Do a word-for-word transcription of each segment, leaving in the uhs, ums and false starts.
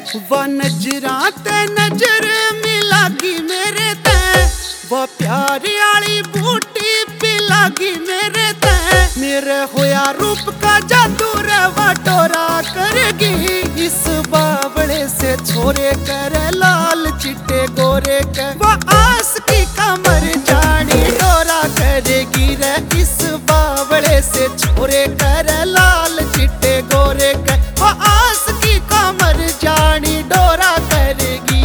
वह नजरां ते नजर मिलागी मेरे ते, वह प्यार आली बूटी पिलागी मेरे ते। मेरे होया रूप का जादू रे वह टोरा करेगी, इस बावड़े से छोरे करे लाल चिट्टे गोरे के। वह आस की कमर जानी डोरा करेगी रे, इस बावड़े से छोरे करे लाल चिट्टे गोरे के। वह आस की कमर जानी डोरा करेगी।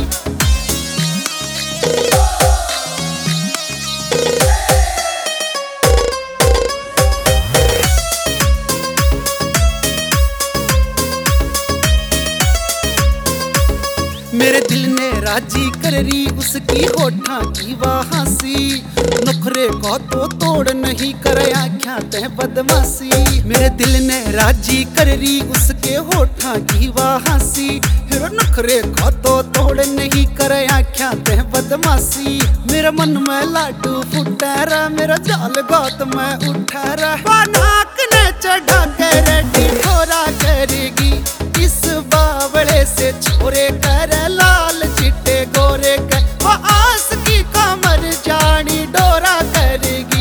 मेरे दिल ने राजी कर रही उसकी होठा की वह हंसी, नखरे को तो तोड़ नहीं कर आख्या ते बदमाशी। मेरे दिल ने राजी कर रही उसके होठा की वह हंसी, नखरे को तो तोड़ नहीं कर आख्या ते बदमाशी। मेरे मन में लाडू फुटा रा, मेरा जाल गोत में उठा रा, नाक ने चढ़ा कर ठोरा करेगी, इस बावड़े से छोरे कर लाल चिट्टे गोरे के। वह आस की कमर जानी डोरा करेगी।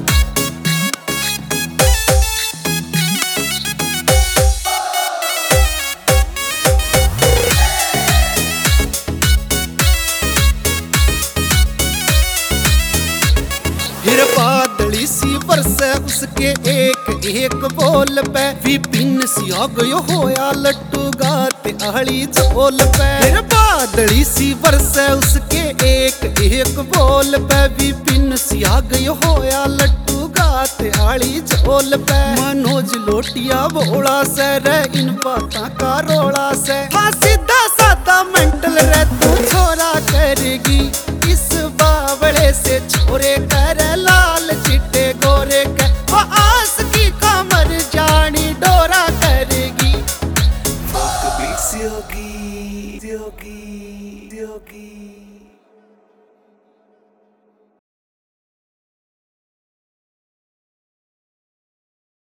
फिर बादली सी बरसे उसके एक एक बोल पे, विपिन सी आ गयो होया लट्टू गाते आली झोल पे। फिर बादली सी बरसे उसके एक एक बोल पे, विपिन सी आ गयो होया लट्टू गाते आली झोल पे। मनोज लोटिया भोला से रे इन बातां का रोला से, हाँ सीधा साधा मेंटल रे तू छोरा करेगी, इस बावड़े से छोरे कर लाल चिट्टे गोरे के। वह आस की कमर जानी डोरा करेगी। Fuck the beats, yogi, yogi, yogi.